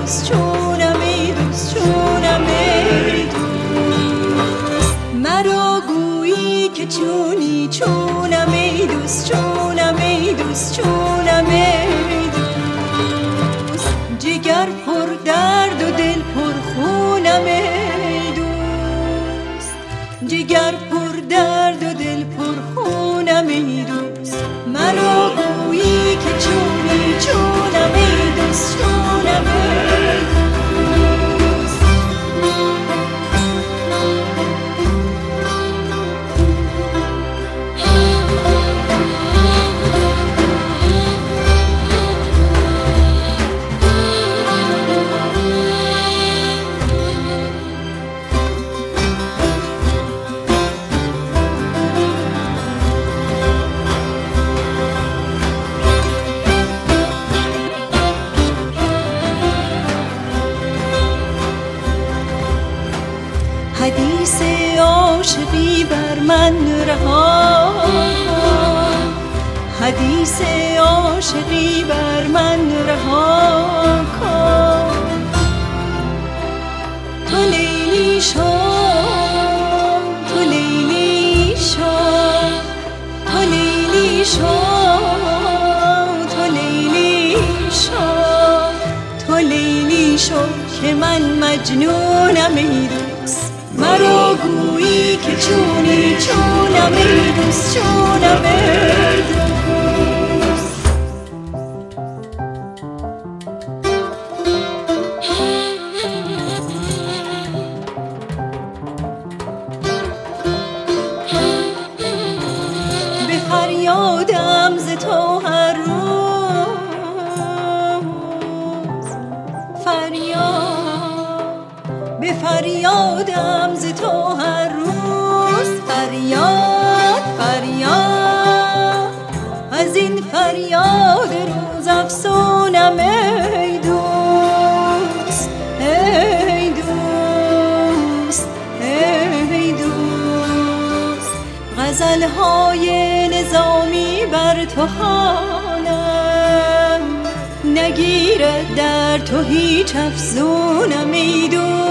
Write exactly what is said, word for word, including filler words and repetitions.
دوست، چونم ای دوست، چونم ای دوست. مرا گویی که چونی، چونم ای دوست، چونم ای دوست، چونم ای دوست. جگر پر درد و دل پر خونم ای دوست، جگر پر درد و دل پر خونم ای دوست. مرا گویی که چونی، چونم ای دوست، چونم ای دوست. حدیث عاشقی بر من رها کن، حدیث عاشقی بر من رها کن. تو لیلی شو، تو لیلی شو، تو لیلی شو، تو لیلی شو، تو لیلی شو که من مجنونم ای دوست. مرا گویی که چونی، چونم ای دوست، چونم ای دوست. به فریادم ز تو هر روز، فریاد، به فریادم ز تو هر روز. فریاد، فریاد، از این فریاد روز افسونم ای دوست، ای دوست، ای دوست. غزل‌های نظامی بر تو خوانم، نگیرد در تو هیچ افزونم ای دوست.